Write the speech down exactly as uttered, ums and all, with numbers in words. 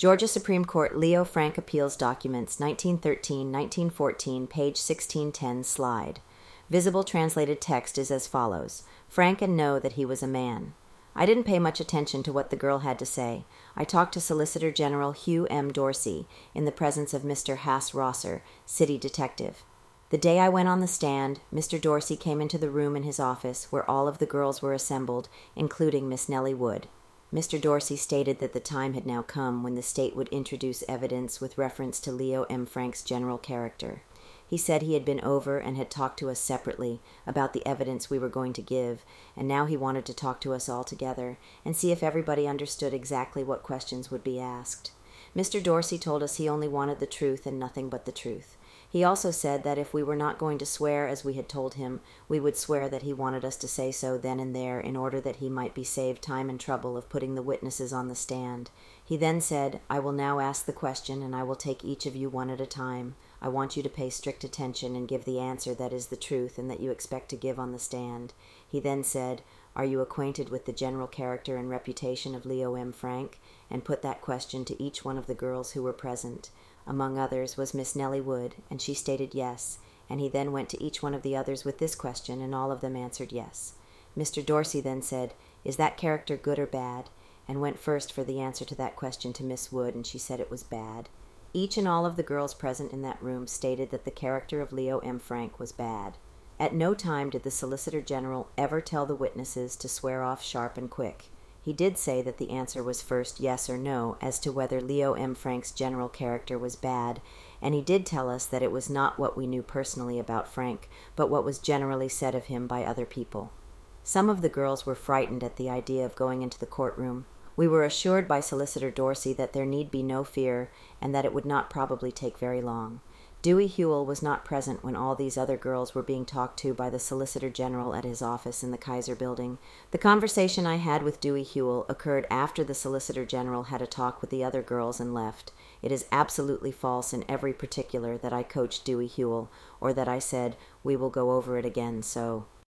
Georgia Supreme Court Leo Frank Appeals Documents, nineteen thirteen to nineteen fourteen, page sixteen ten, slide. Visible translated text is as follows. Frank and know that he was a man. I didn't pay much attention to what the girl had to say. I talked to Solicitor General Hugh M. Dorsey in the presence of Mister Hass Rosser, city detective. The day I went on the stand, Mister Dorsey came into the room in his office where all of the girls were assembled, including Miss Nellie Wood. Mister Dorsey stated that the time had now come when the state would introduce evidence with reference to Leo M. Frank's general character. He said he had been over and had talked to us separately about the evidence we were going to give, and now he wanted to talk to us all together and see if everybody understood exactly what questions would be asked. Mister Dorsey told us he only wanted the truth and nothing but the truth. He also said that if we were not going to swear as we had told him, we would swear that he wanted us to say so then and there in order that he might be saved time and trouble of putting the witnesses on the stand. He then said, I will now ask the question and I will take each of you one at a time. I want you to pay strict attention and give the answer that is the truth and that you expect to give on the stand. He then said, are you acquainted with the general character and reputation of Leo M. Frank? And put that question to each one of the girls who were present. Among others was Miss Nellie Wood, and she stated yes, and he then went to each one of the others with this question, and all of them answered yes. Mister Dorsey then said, is that character good or bad? And went first for the answer to that question to Miss Wood, and she said it was bad. Each and all of the girls present in that room stated that the character of Leo M. Frank was bad. At no time did the Solicitor General ever tell the witnesses to swear off sharp and quick. He did say that the answer was first yes or no as to whether Leo M. Frank's general character was bad, and he did tell us that it was not what we knew personally about Frank, but what was generally said of him by other people. Some of the girls were frightened at the idea of going into the courtroom. We were assured by Solicitor Dorsey that there need be no fear and that it would not probably take very long. Dewey Hewell was not present when all these other girls were being talked to by the Solicitor General at his office in the Kaiser Building. The conversation I had with Dewey Hewell occurred after the Solicitor General had a talk with the other girls and left. It is absolutely false in every particular that I coached Dewey Hewell, or that I said, we will go over it again, so...